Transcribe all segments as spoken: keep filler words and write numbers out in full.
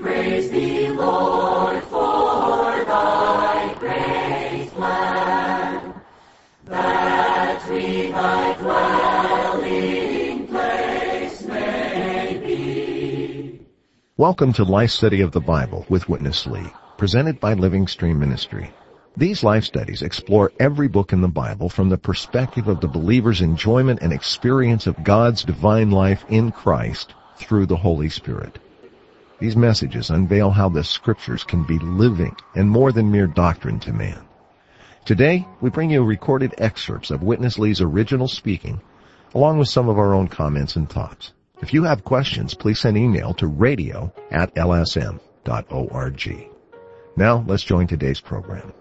praise thee, Lord, for thy great plan, that we thy dwelling place may be. Welcome to Life Study of the Bible with Witness Lee, presented by Living Stream Ministry. These life studies explore every book in the Bible from the perspective of the believer's enjoyment and experience of God's divine life in Christ through the Holy Spirit. These messages unveil how the Scriptures can be living and more than mere doctrine to man. Today, we bring you recorded excerpts of Witness Lee's original speaking, along with some of our own comments and thoughts. If you have questions, please send email to radio at l s m dot org. Now, let's join today's program.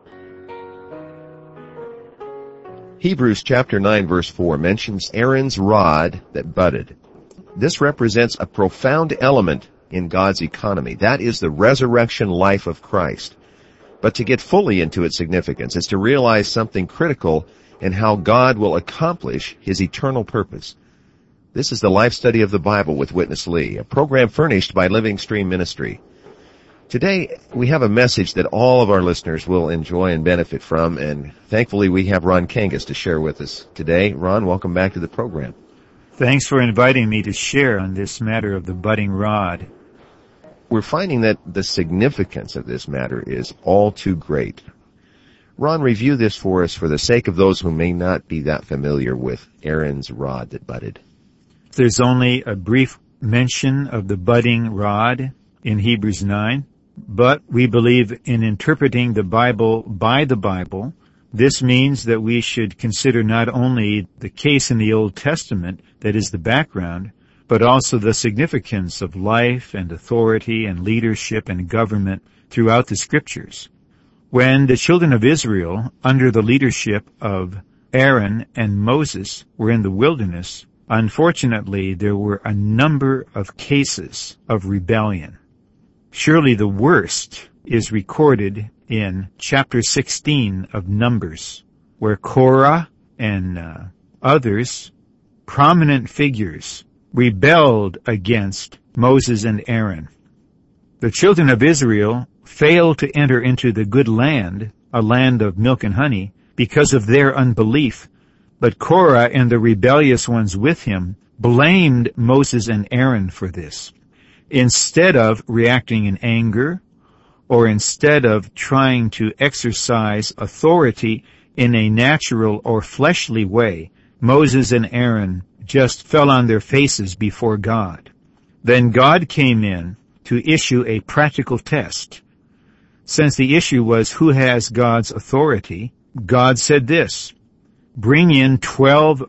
Hebrews chapter nine verse four mentions Aaron's rod that budded. This represents a profound element in God's economy. That is the resurrection life of Christ. But to get fully into its significance is to realize something critical in how God will accomplish His eternal purpose. This is the Life Study of the Bible with Witness Lee, a program furnished by Living Stream Ministry. Today, we have a message that all of our listeners will enjoy and benefit from, and thankfully we have Ron Kangas to share with us today. Ron, welcome back to the program. Thanks for inviting me to share on this matter of the budding rod. We're finding that the significance of this matter is all too great. Ron, review this for us for the sake of those who may not be that familiar with Aaron's rod that budded. There's only a brief mention of the budding rod in Hebrews nine. But we believe in interpreting the Bible by the Bible. This means that we should consider not only the case in the Old Testament, that is the background, but also the significance of life and authority and leadership and government throughout the Scriptures. When the children of Israel, under the leadership of Aaron and Moses, were in the wilderness, unfortunately there were a number of cases of rebellion. Surely the worst is recorded in chapter sixteen of Numbers, where Korah and uh, others, prominent figures, rebelled against Moses and Aaron. The children of Israel failed to enter into the good land, a land of milk and honey, because of their unbelief. But Korah and the rebellious ones with him blamed Moses and Aaron for this. Instead of reacting in anger, or instead of trying to exercise authority in a natural or fleshly way, Moses and Aaron just fell on their faces before God. Then God came in to issue a practical test. Since the issue was who has God's authority, God said this: bring in twelve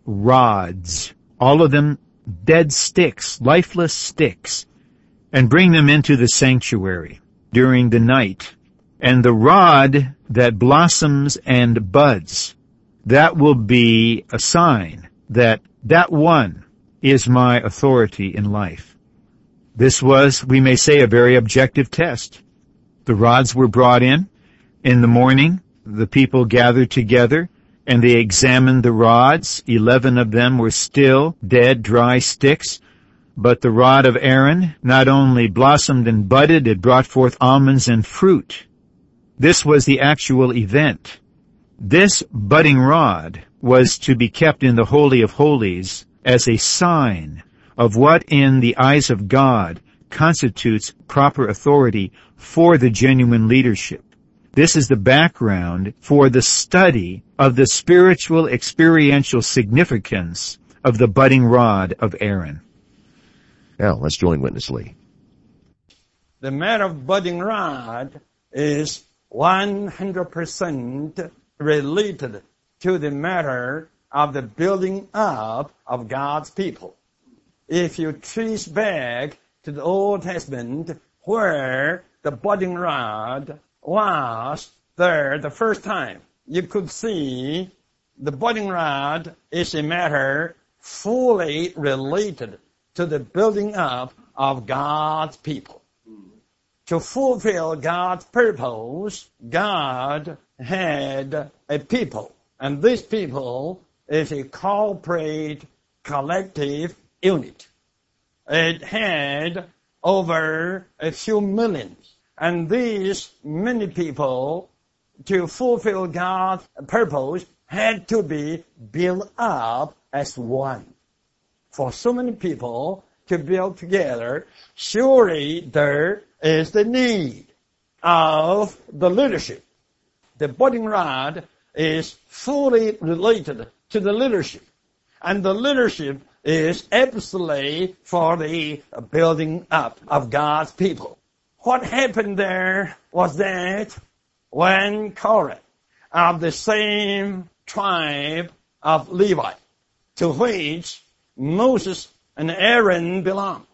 rods, all of them dead sticks, lifeless sticks, and bring them into the sanctuary during the night. And the rod that blossoms and buds, that will be a sign that that one is my authority in life. This was, we may say, a very objective test. The rods were brought in. In the morning, the people gathered together, and they examined the rods. Eleven of them were still dead, dry sticks. But the rod of Aaron not only blossomed and budded, it brought forth almonds and fruit. This was the actual event. This budding rod was to be kept in the Holy of Holies as a sign of what in the eyes of God constitutes proper authority for the genuine leadership. This is the background for the study of the spiritual experiential significance of the budding rod of Aaron. Now, let's join Witness Lee. The matter of budding rod is one hundred percent related to the matter of the building up of God's people. If you trace back to the Old Testament, where the budding rod was there the first time, you could see the budding rod is a matter fully related to the building up of God's people. To fulfill God's purpose, God had a people. And this people is a corporate, collective unit. It had over a few millions. And these many people, to fulfill God's purpose, had to be built up as one. For so many people to build together, surely there is the need of the leadership. The budding rod is fully related to the leadership. And the leadership is absolutely for the building up of God's people. What happened there was that when Korah, of the same tribe of Levi, to which Moses and Aaron belonged,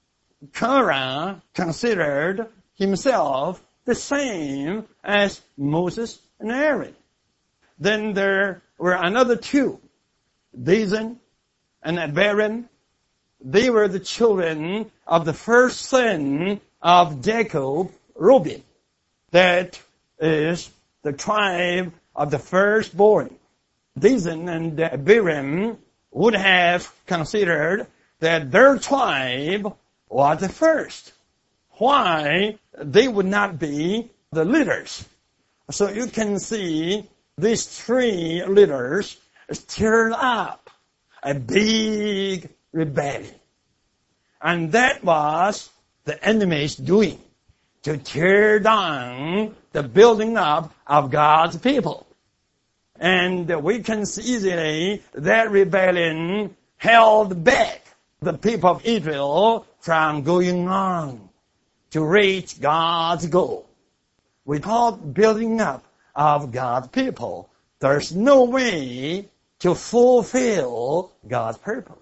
Korah considered himself the same as Moses and Aaron. Then there were another two, Dathan and Abiram. They were the children of the first son of Jacob, Reuben. That is the tribe of the firstborn. Dathan and Abiram would have considered that their tribe was the first. Why they would not be the leaders? So you can see these three leaders stirred up a big rebellion. And that was the enemy's doing, to tear down the building up of God's people. And we can see easily that rebellion held back the people of Israel from going on to reach God's goal. Without building up of God's people, there's no way to fulfill God's purpose.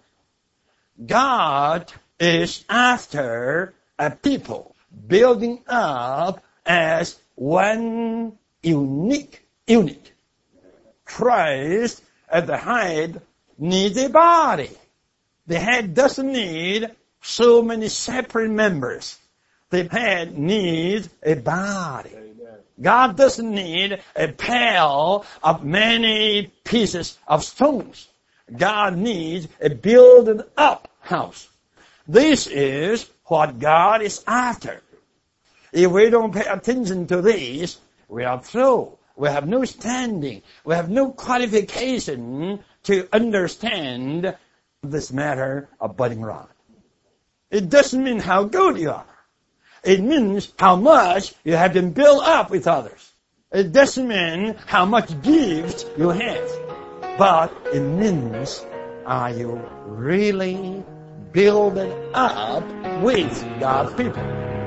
God is after a people building up as one unique unit. Christ at the head needs a body. The head doesn't need so many separate members. The head needs a body. God doesn't need a pile of many pieces of stones. God needs a builded up house. This is what God is after. If we don't pay attention to this, we are through. We have no standing. We have no qualification to understand this matter of budding rod. It doesn't mean how good you are. It means how much you have been built up with others. It doesn't mean how much gifts you have. But it means, are you really building up with God's people?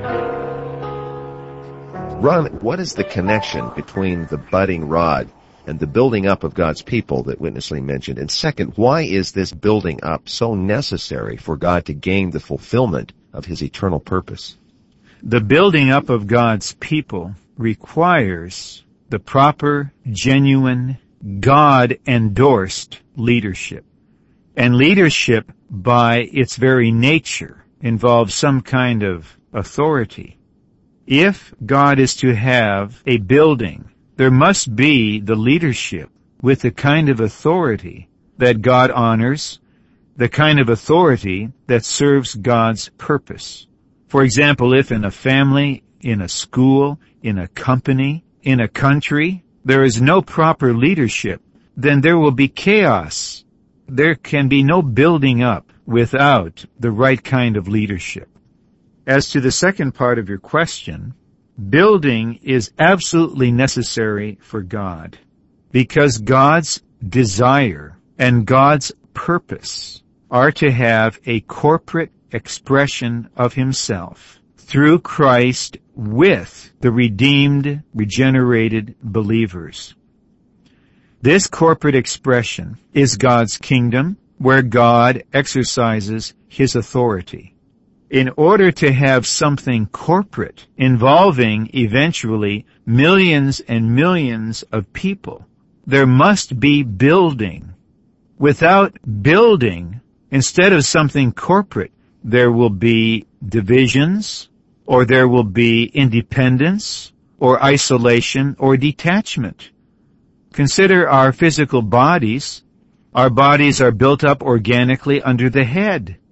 Ron, what is the connection between the budding rod and the building up of God's people that Witness Lee mentioned? And second, why is this building up so necessary for God to gain the fulfillment of His eternal purpose? The building up of God's people requires the proper, genuine, God-endorsed leadership. And leadership, by its very nature, involves some kind of authority. If God is to have a building, there must be the leadership with the kind of authority that God honors, the kind of authority that serves God's purpose. For example, if in a family, in a school, in a company, in a country, there is no proper leadership, then there will be chaos. There can be no building up without the right kind of leadership. As to the second part of your question, building is absolutely necessary for God, because God's desire and God's purpose are to have a corporate expression of Himself through Christ with the redeemed, regenerated believers. This corporate expression is God's kingdom, where God exercises His authority. In order to have something corporate involving eventually millions and millions of people, there must be building. Without building, instead of something corporate, there will be divisions, or there will be independence, or isolation, or detachment. Consider our physical bodies. Our bodies are built up organically under the head.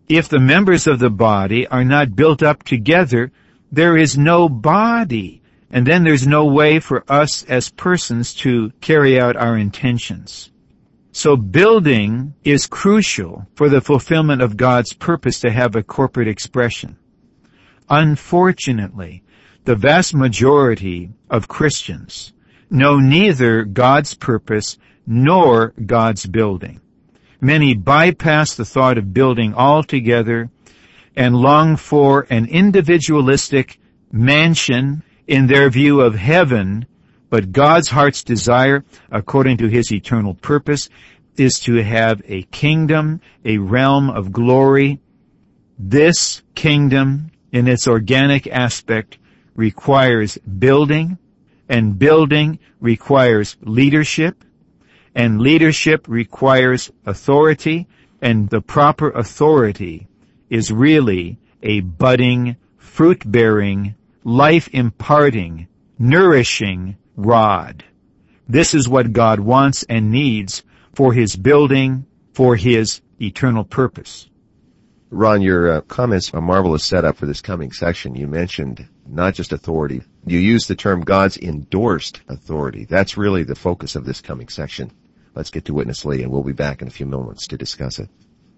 If the members of the body are not built up together, there is no body. And then there's no way for us as persons to carry out our intentions. So building is crucial for the fulfillment of God's purpose to have a corporate expression. Unfortunately, the vast majority of Christians know neither God's purpose nor God's building. Many bypass the thought of building altogether and long for an individualistic mansion in their view of heaven, but God's heart's desire, according to His eternal purpose, is to have a kingdom, a realm of glory. This kingdom, in its organic aspect, requires building, and building requires leadership, and leadership requires authority, and the proper authority is really a budding, fruit-bearing, life-imparting, nourishing rod. This is what God wants and needs for His building, for His eternal purpose. Ron, your uh, comments are a marvelous setup for this coming section. You mentioned not just authority. You used the term God's endorsed authority. That's really the focus of this coming section. Let's get to Witness Lee, and we'll be back in a few moments to discuss it.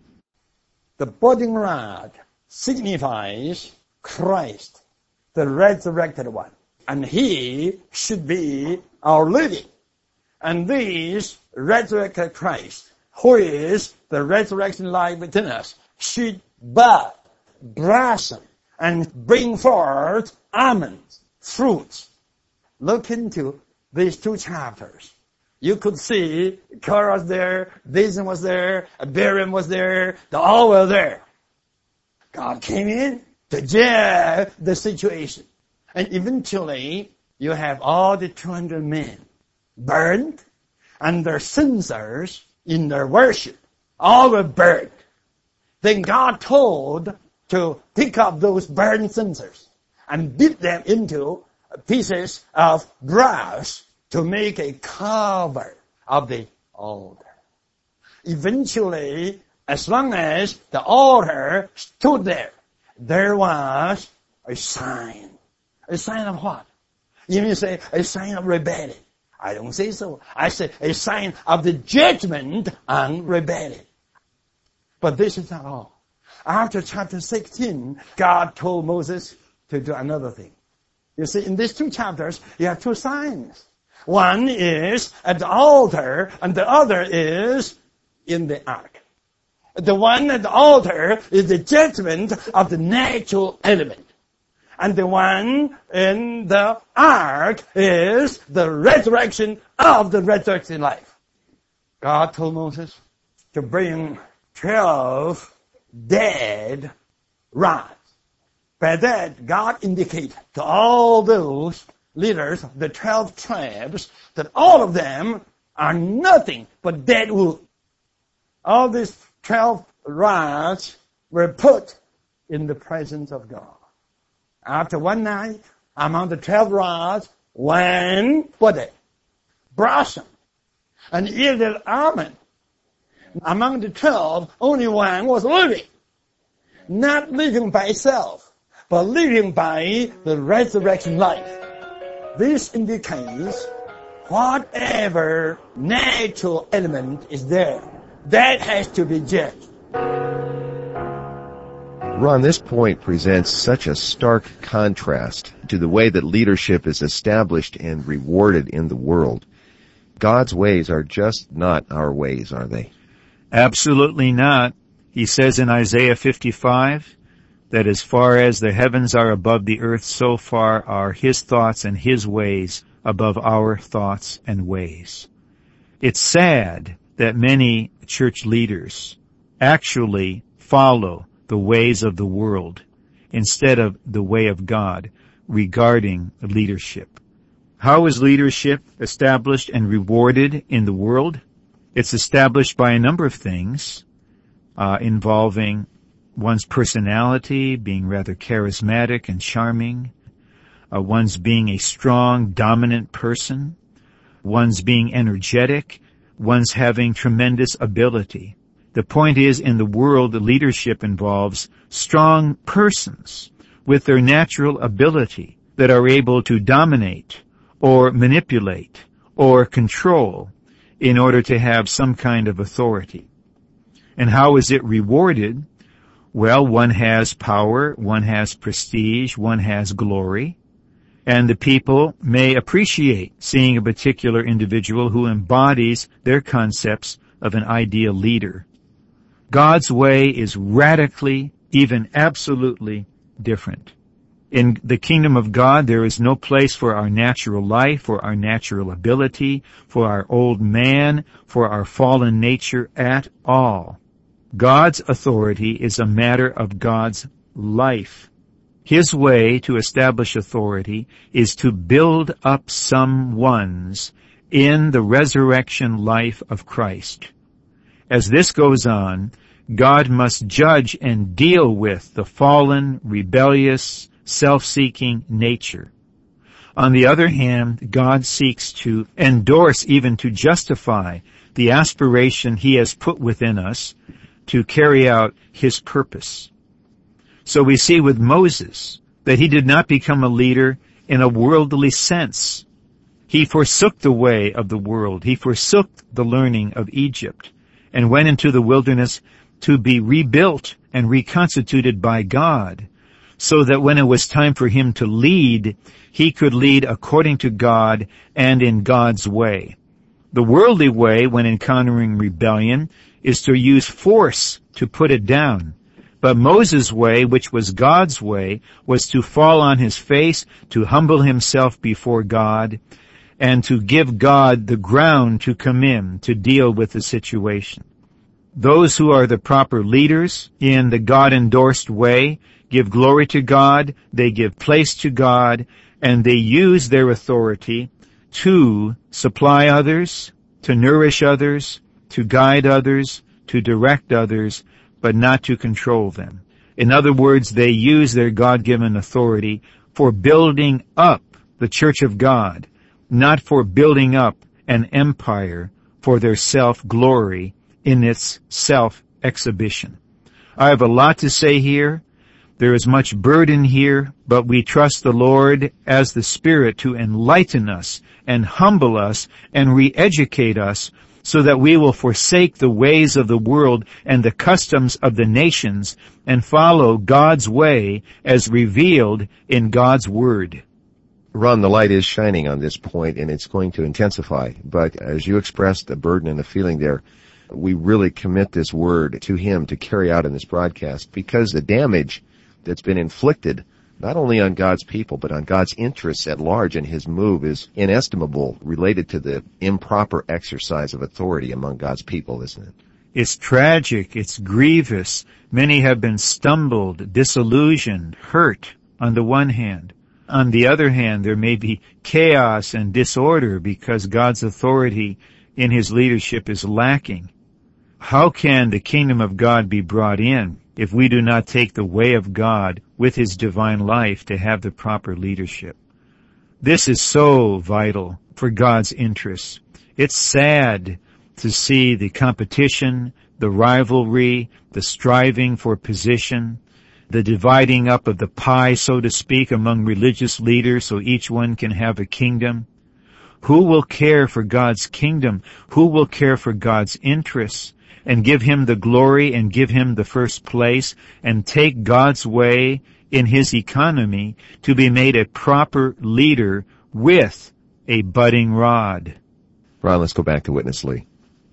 The budding rod signifies Christ, the resurrected one. And He should be our living. And this resurrected Christ, who is the resurrection life within us, should bud, blossom, and bring forth almonds, fruits. Look into these two chapters. You could see Korah was there, Dathan was there, Abiram was there, they all were there. God came in to judge the situation. And eventually, you have all the two hundred men burned, and their censers in their worship, all were burned. Then God told to pick up those burned censers and beat them into pieces of brass to make a cover of the altar. Eventually, as long as the altar stood there, there was a sign. A sign of what? You mean say a sign of rebellion? I don't say so. I say a sign of the judgment on rebellion. But this is not all. After chapter sixteen, God told Moses to do another thing. You see, in these two chapters, you have two signs. One is at the altar, and the other is in the ark. The one at the altar is the judgment of the natural element. And the one in the ark is the resurrection of the resurrection life. God told Moses to bring twelve dead rods. By that, God indicated to all those leaders, the twelve tribes, that all of them are nothing but dead wood. All these twelve rods were put in the presence of God. After one night, among the twelve rods, one budded, blossomed, and yielded almond. Among the twelve, only one was living. Not living by itself, but living by the resurrection life. This indicates whatever natural element is there, that has to be judged. Ron, this point presents such a stark contrast to the way that leadership is established and rewarded in the world. God's ways are just not our ways, are they? Absolutely not. He says in Isaiah fifty-five that as far as the heavens are above the earth, so far are His thoughts and His ways above our thoughts and ways. It's sad that many church leaders actually follow the ways of the world instead of the way of God regarding leadership. How is leadership established and rewarded in the world? It's established by a number of things uh, involving one's personality, being rather charismatic and charming, uh, one's being a strong, dominant person, one's being energetic, one's having tremendous ability. The point is, in the world, leadership involves strong persons with their natural ability that are able to dominate or manipulate or control in order to have some kind of authority. And how is it rewarded? Well, one has power, one has prestige, one has glory, and the people may appreciate seeing a particular individual who embodies their concepts of an ideal leader. God's way is radically, even absolutely different. In the kingdom of God, there is no place for our natural life, for our natural ability, for our old man, for our fallen nature at all. God's authority is a matter of God's life. His way to establish authority is to build up some ones in the resurrection life of Christ. As this goes on, God must judge and deal with the fallen, rebellious, self-seeking nature. On the other hand, God seeks to endorse, even to justify, the aspiration He has put within us to carry out His purpose. So we see with Moses that he did not become a leader in a worldly sense. He forsook the way of the world. He forsook the learning of Egypt and went into the wilderness to be rebuilt and reconstituted by God, so that when it was time for him to lead, he could lead according to God and in God's way. The worldly way, when encountering rebellion, is to use force to put it down. But Moses' way, which was God's way, was to fall on his face, to humble himself before God, and to give God the ground to come in to deal with the situation. Those who are the proper leaders in the God-endorsed way give glory to God, they give place to God, and they use their authority to supply others, to nourish others, to guide others, to direct others, but not to control them. In other words, they use their God-given authority for building up the church of God, not for building up an empire for their self-glory in its self-exhibition. I have a lot to say here. There is much burden here, but we trust the Lord as the Spirit to enlighten us and humble us and re-educate us so that we will forsake the ways of the world and the customs of the nations and follow God's way as revealed in God's Word. Ron, the light is shining on this point, and it's going to intensify. But as you expressed the burden and the feeling there, we really commit this word to Him to carry out in this broadcast, because the damage that's been inflicted not only on God's people, but on God's interests at large in His move is inestimable, related to the improper exercise of authority among God's people, isn't it? It's tragic. It's grievous. Many have been stumbled, disillusioned, hurt on the one hand. On the other hand, there may be chaos and disorder because God's authority in His leadership is lacking. How can the kingdom of God be brought in if we do not take the way of God with His divine life to have the proper leadership? This is so vital for God's interests. It's sad to see the competition, the rivalry, the striving for position, the dividing up of the pie, so to speak, among religious leaders so each one can have a kingdom. Who will care for God's kingdom? Who will care for God's interests and give Him the glory and give Him the first place and take God's way in His economy to be made a proper leader with a budding rod? Ron, let's go back to Witness Lee.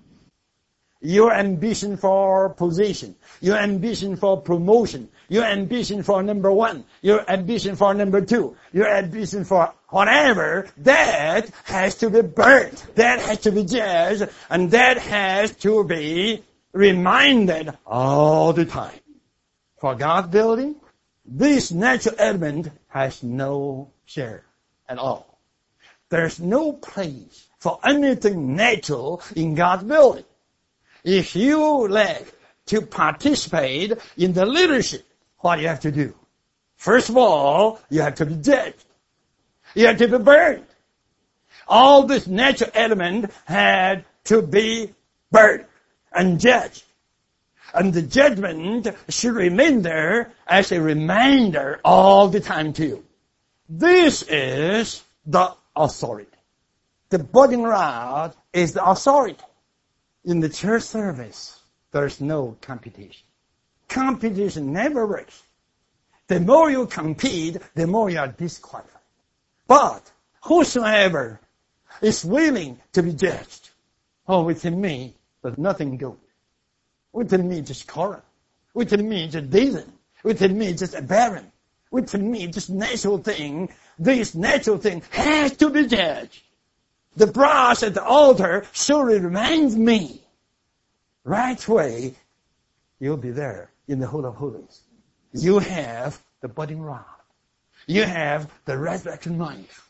Your ambition for position, your ambition for promotion, your ambition for number one, your ambition for number two, your ambition for whatever, that has to be burnt, that has to be judged, and that has to be reminded all the time. For God building, this natural element has no share at all. There's no place for anything natural in God's building. If you like to participate in the leadership, what do you have to do? First of all, you have to be judged. You have to be burned. All this natural element had to be burned and judged. And the judgment should remain there as a reminder all the time to you. This is the authority. The budding rod is the authority. In the church service, there is no competition. Competition never works. The more you compete, the more you are disqualified. But whosoever is willing to be judged, oh, within me, there's nothing good. Within me, just corrupt. Within me, just decent. Within me, just aberrant. Within me, just natural thing. This natural thing has to be judged. The brass at the altar surely reminds me. Right way, you'll be there in the Holy of Holies. You have the budding rod. You have the resurrection life.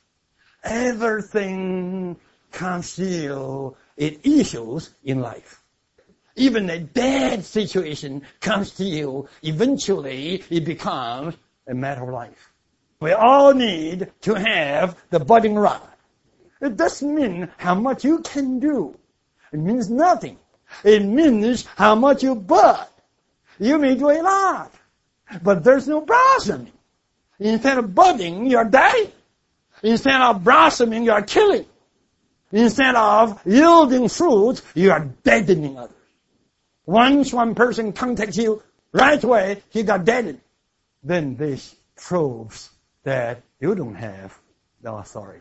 Everything concealed in issues in life. Even a dead situation comes to you. Eventually, it becomes a matter of life. We all need to have the budding rod. It doesn't mean how much you can do. It means nothing. It means how much you bud. You may do a lot, but there's no blossoming. Instead of budding, you're dying. Instead of blossoming, you're killing. Instead of yielding fruit, you are deadening others. Once one person contacts you, right away, he got deadened. Then this proves that you don't have the authority.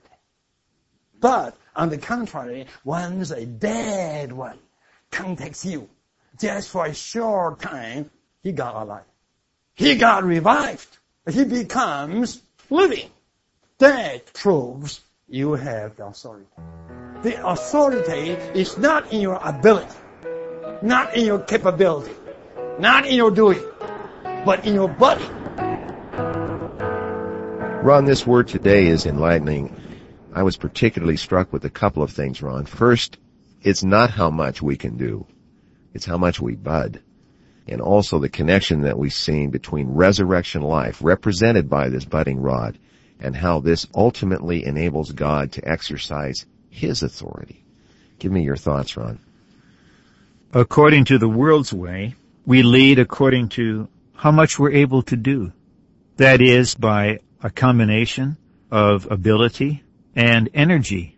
But on the contrary, once a dead one contacts you, just for a short time, he got alive. He got revived. He becomes living. That proves you have the authority. The authority is not in your ability, not in your capability, not in your doing, but in your body. Ron, this word today is enlightening. I was particularly struck with a couple of things, Ron. First, it's not how much we can do. It's how much we bud. And also the connection that we've seen between resurrection life, represented by this budding rod, and how this ultimately enables God to exercise His authority. Give me your thoughts, Ron. According to the world's way, we lead according to how much we're able to do. That is, by a combination of ability and energy.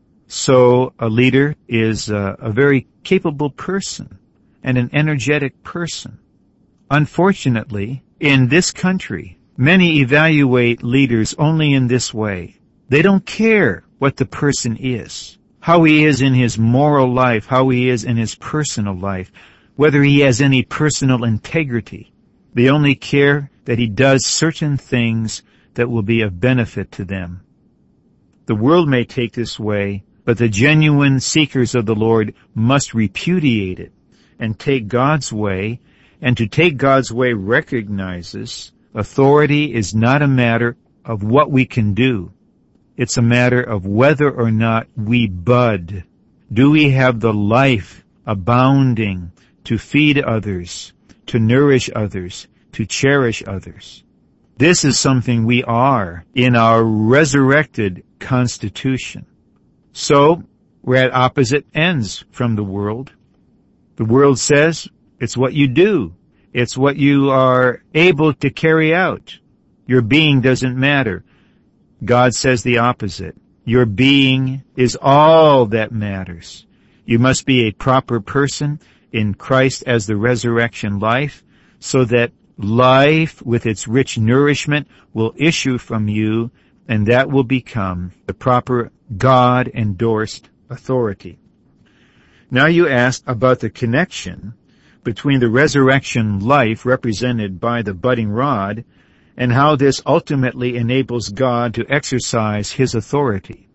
So a leader is a, a very capable person and an energetic person. Unfortunately, in this country, many evaluate leaders only in this way. They don't care what the person is, how he is in his moral life, how he is in his personal life, whether he has any personal integrity. They only care that he does certain things that will be of benefit to them. The world may take this way, but the genuine seekers of the Lord must repudiate it and take God's way, and to take God's way recognizes authority is not a matter of what we can do. It's a matter of whether or not we bud. Do we have the life abounding to feed others, to nourish others, to cherish others? This is something we are in our resurrected constitution. So, we're at opposite ends from the world. The world says it's what you do. It's what you are able to carry out. Your being doesn't matter. God says the opposite. Your being is all that matters. You must be a proper person in Christ as the resurrection life, so that life with its rich nourishment will issue from you, and that will become the proper God-endorsed authority. Now you asked about the connection between the resurrection life represented by the budding rod and how this ultimately enables God to exercise His authority.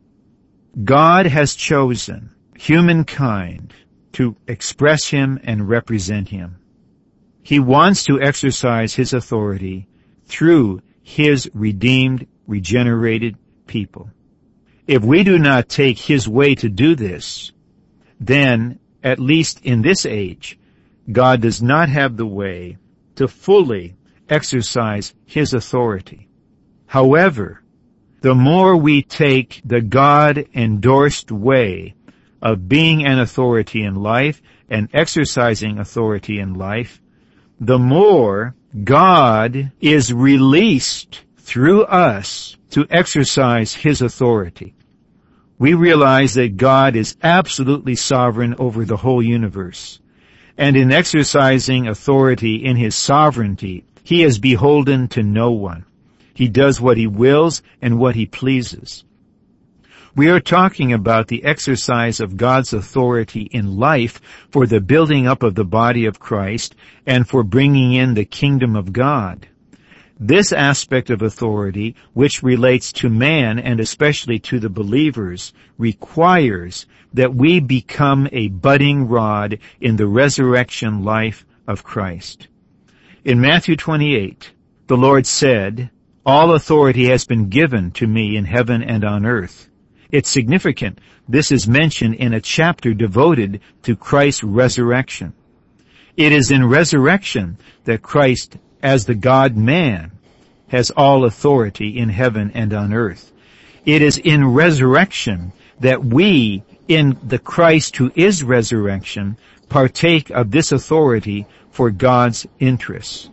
God has chosen humankind to express Him and represent Him. He wants to exercise His authority through His redeemed, regenerated people. If we do not take His way to do this, then, at least in this age, God does not have the way to fully exercise His authority. However, the more we take the God-endorsed way of being an authority in life and exercising authority in life, the more God is released through us to exercise His authority. We realize that God is absolutely sovereign over the whole universe. And in exercising authority in His sovereignty, He is beholden to no one. He does what He wills and what He pleases. We are talking about the exercise of God's authority in life for the building up of the body of Christ and for bringing in the kingdom of God. This aspect of authority, which relates to man and especially to the believers, requires that we become a budding rod in the resurrection life of Christ. In Matthew twenty-eight, the Lord said, "All authority has been given to me in heaven and on earth." It's significant. This is mentioned in a chapter devoted to Christ's resurrection. It is in resurrection that Christ, as the God-man, has all authority in heaven and on earth. It is in resurrection that we, in the Christ who is resurrection, partake of this authority for God's interests.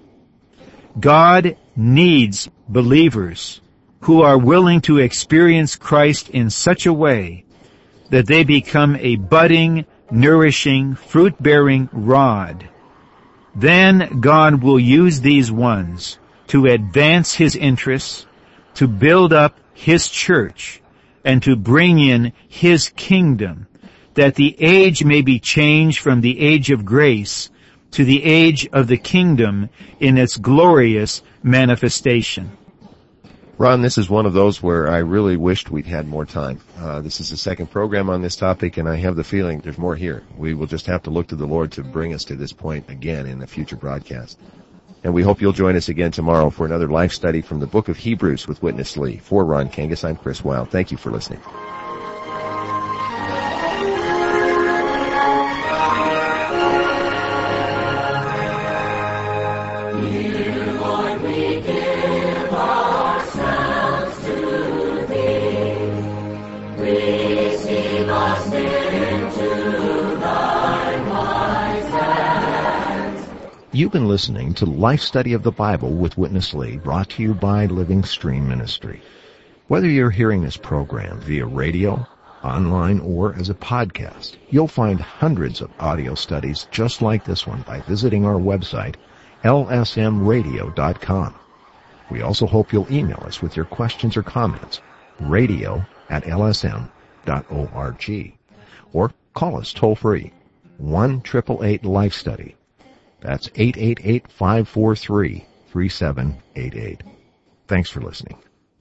God needs believers who are willing to experience Christ in such a way that they become a budding, nourishing, fruit-bearing rod. Then God will use these ones to advance His interests, to build up His church, and to bring in His kingdom, that the age may be changed from the age of grace to the age of the kingdom in its glorious manifestation. Ron, this is one of those where I really wished we'd had more time. Uh, this is the second program on this topic, and I have the feeling there's more here. We will just have to look to the Lord to bring us to this point again in a future broadcast. And we hope you'll join us again tomorrow for another life study from the book of Hebrews with Witness Lee. For Ron Kangas, I'm Chris Wilde. Thank you for listening. You've been listening to Life Study of the Bible with Witness Lee, brought to you by Living Stream Ministry. Whether you're hearing this program via radio, online, or as a podcast, you'll find hundreds of audio studies just like this one by visiting our website, L S M radio dot com. We also hope you'll email us with your questions or comments, radio at L S M dot org, or call us toll-free, one eight eight eight life study. That's eight eight eight, five four three, three seven eight eight. Thanks for listening.